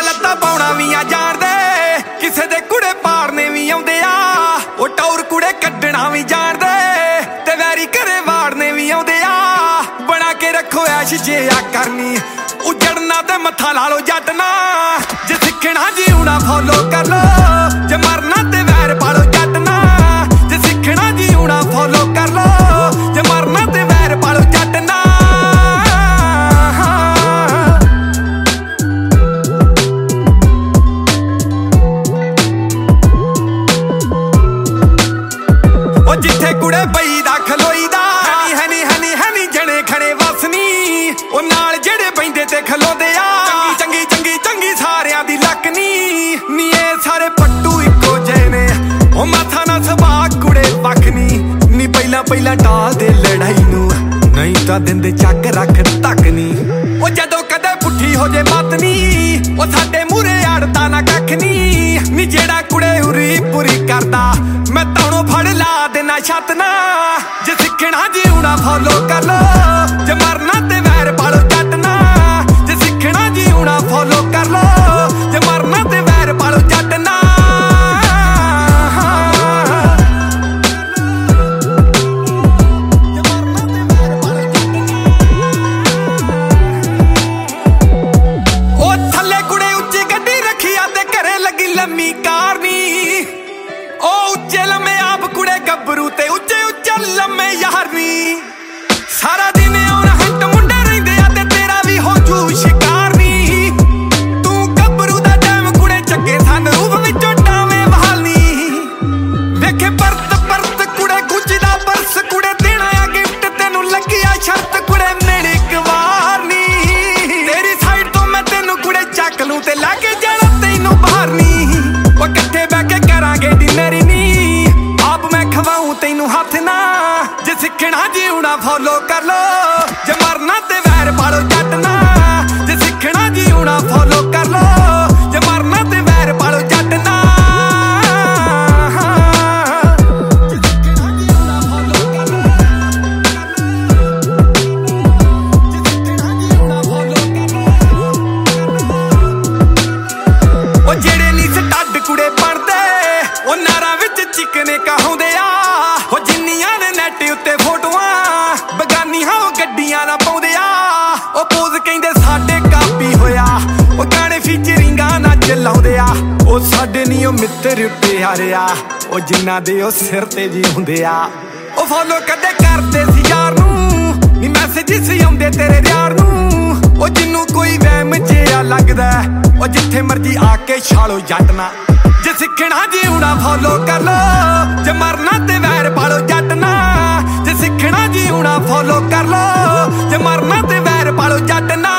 ਲੱਤਾਂ ਪਾਉਣਾ ਵੀ ਆ ਜਾਣਦੇ, ਕਿਸੇ ਦੇ ਕੁੜੇ ਪਾੜਨੇ ਵੀ ਆਉਂਦੇ ਆ। ਉਹ ਟੌਰ ਕੁੜੇ ਕੱਢਣਾ ਵੀ ਜਾਣਦੇ, ਤੇ ਵੈਰੀ ਘਰੇ ਵਾੜਨੇ ਵੀ ਆਉਂਦੇ ਆ। ਬਣਾ ਕੇ ਰੱਖੋ ਐਸ਼ ਜੇ ਆ ਕਰਨੀ, ਉਜੜਨਾ ਤੇ ਮੱਥਾ ਲਾ ਲੋ ਜੱਟ ਨਾ। ਜੇ ਸਿੱਖਣਾ ਜਿਉਣਾ ਫੋਲੋ ਕਰ ਲੋ, ਜੇ ਮਰਨਾ ਤੇ ਵੈਰ ਪਾਲੋ ਜੱਟ ਨਾ। ਜੇ ਸਿੱਖਣਾ ਜਿਉਣਾ ਫੋਲੋ ਕਰ ਲੋ, ਜੇ ਮਰਨਾ ਤੇ ਵੈਰ ਪਾਲੋ ਜੱਟ ਨਾ। ਉਹ ਜਿੱਥੇ ਕੁੜੇ ਬਈ ਦਾ ਖਲੋਈਦਾ, ਹਨੀ ਜਣੇ ਖੜੇ ਵਸਨੀ। ਉਹ ਨਾਲ ਜਿਹੜੇ ਬੈਂਦੇ ਤੇ ਖਲੋਦੇ ਆ, ਚੰਗੀ ਸਾਰਿਆਂ ਦੀ ਲੱਕ ਨੀ ਇਹ ਸਾਰੇ ਪੱਟੂ ਇੱਕੋ ਜਿਹੇ ਨੇ। ਉਹ ਮਾਥਾ ਨਾ ਸੁਭਾਅ ਕੁੜੇ ਵੱਖ ਨੀ ਪਹਿਲਾਂ ਟਾਲ ਦੇ ਲੜਾਈ ਨੂੰ, ਨਹੀਂ ਤਾਂ ਦਿੰਦੇ ਚੱਕ ਰੱਖ ਤੱਕ ਨੀ। ਉਹ ਜਦੋਂ ਕਦੇ ਪੁੱਠੀ ਹੋ ਜੇ ਮੱਤ ਨੀ, ਉਹ ਸਾਡੇ ਮੂਹਰੇ ਅੜਦਾ ਨਾ ਕੱਖ ਨੀ ਜਿਹੜਾ ਕੁੜੇ ਉਰੀ ਪੂਰੀ ਕਰਦਾ, ਮੈਂ ਤਾਣੋਂ ਫੜ ਲਾ ਦੇਣਾ ਛੱਤ ਨਾ। ਜੇ ਸਿੱਖਣਾ ਜਿਉਣਾ ਫੋਲੋ ਕਰ ਲੋ, ਜੇ ਮਰਨਾ ਤੇ ਵੈਰ ਪਾਲੋ ਜੱਟ ਨਾ। ਜੇ ਸਿੱਖਣਾ ਜਿਉਣਾ ਫੋਲੋ ਕਰ ਲੋ, ਜੇ ਮਰਨਾ ਤੇ ਵੈਰ ਪਾਲੋ ਜੱਟ ਨਾ। ਉਹ ਥੱਲੇ ਕੁੜੇ ਉੱਚੀ ਗੱਡੀ ਰੱਖੀ ਆ ਤੇ ਘਰੇ ਲੱਗੀ ਲੰਮੀ ਕਾਰ ਨੀ। ਉਹ ਉੱਚੇ ਲੰਮੇ ਆਪ ਕੁੜੇ ਗੱਭਰੂ ਤੇ ਉੱਚੇ ਲੰਮੇ ਯਾਰ ਨੀ। ਸਾਰਾ ਦਿਨ ਆਉਣ ਹੰਟ ਮੁੰਡੇ ਰਹਿੰਦੇ ਆ ਤੇ ਤੇਰਾ ਵੀ ਹੋ ਜੂ ਸ਼ਿਕਾਰ ਨੀ। ਤੂੰ ਗੱਭਰੂ ਦਾ ਟਾਈਮ ਕੁੜੇ ਚੱਗੇ ਸਨ ਰੂਪ ਵਿੱਚੋਂ ਟਾਵੇਂ ਵਹਾਲਨੀ। ਵੇਖੇ ਪਰਤ ਕੁੜੇ ਗੁੱਜਦਾ ਪਰਸ ਕੁੜੇ ਦੇਣਾ ਆ ਗਿਫਟ, ਤੈਨੂੰ ਲੱਗਿਆ ਸ਼ਰਤ ਕੁੜੇ ਮਿਲ ਇੱਕ ਵਾਰ ਨੀ। ਤੇਰੀ ਸਾਈਡ ਤੋਂ ਮੈਂ ਤੈਨੂੰ ਕੁੜੇ ਚੱਕ ਲੂੰ ਤੇ ਲੈ ਕੇ ਜਾਣਾ ਤੈਨੂੰ ਬਾਹਰ ਨੀ। ਉਹ ਇਕੱਠੇ ਬਹਿ ਕੇ ਕਰਾਂਗੇ ਡਿਨਰ ਨੀ, ਆਪ ਮੈਂ ਖਵਾਊਂ ਤੈਨੂੰ ਹੱਥ ਨਾ। ਜੇ ਸਿੱਖਣਾ ਜਿਉਣਾ ਫੋਲੋ ਕਰ ਲੋ, ਜੇ ਮਰਨਾ ਤੇ ਵੈਰ ਪਾਲੋ ਜੱਟ ਨਾ। ਜੇ ਸਿੱਖਣਾ ਜਿਉਣਾ ਫੋਲੋ ਕਰ ਲੋ, ਜੇ ਮਰਨਾ ਤੇ ਵੈਰ ਪਾਲੋ ਜੱਟ ਨਾ। ਉਹ ਜਿਹੜੇ ਨੀ ਸਟੱਡ ਕੁੜੇ ਬਣਦੇ, ਉਹ ਨਾਰਾਂ ਵਿੱਚ ਚਿਕਨੇ ਕਹਾਉਂਦੇ ਆ। ਉਹ ਜਿੰਨੀਆਂ ਨੇ ਨੈਟ ਉੱਤੇ ਫੋਟੋਆਂ ਬਗਾਨੀਆਂ ਉਹ ਗੱਡੀਆਂ ਦਾ ਪਾਉਂਦੇ ਆ। ਉਹ ਪੋਜ਼ ਕਹਿੰਦੇ ਸਾਡੇ ਕਾਪੀ ਹੋਇਆ, ਉਹ ਗਾਣੇ ਫੀਚਰਿੰਗਾਂ ਨਾ ਚਲਾਉਂਦੇ ਆ। ਉਹ ਸਾਡੇ ਨੀ ਉਹ ਮਿੱਤਰ ਪਿਆਰੇ ਆ, ਉਹ ਜਿਨ੍ਹਾਂ ਦੇ ਉਹ ਸਿਰ ਤੇ ਜੀ ਹੁੰਦੇ ਆ। ਉਹ ਫੋਲੋ ਕਦੇ ਕਰਦੇ ਸੀ ਯਾਰ ਨੂੰ, ਨੀ ਮੈਸੇਜਿਸ ਆਉਂਦੇ ਤੇਰੇ ਯਾਰ ਨੂੰ। ਉਹ ਜਿਹਨੂੰ ਕੋਈ ਵਹਿਮ ਜਿਹਾ ਲੱਗਦਾ, ਉਹ ਜਿੱਥੇ ਮਰਜੀ ਆ ਕੇ ਛਾਲੋ ਜੱਟ ਨਾ। ਜੇ ਸਿੱਖਣਾ ਜਿਉਣਾ ਫੋਲੋ ਕਰ ਲੋ, ਜੇ ਮਰਨਾ ਤੇ ਵੈਰ ਪਾਲੋ ਜੱਟ ਨਾ। ਜੇ ਸਿੱਖਣਾ ਜਿਉਣਾ ਫੋਲੋ ਕਰ ਲੋ, ਜੇ ਮਰਨਾ ਤੇ ਵੈਰ ਪਾਲੋ ਜੱਟ ਨਾ।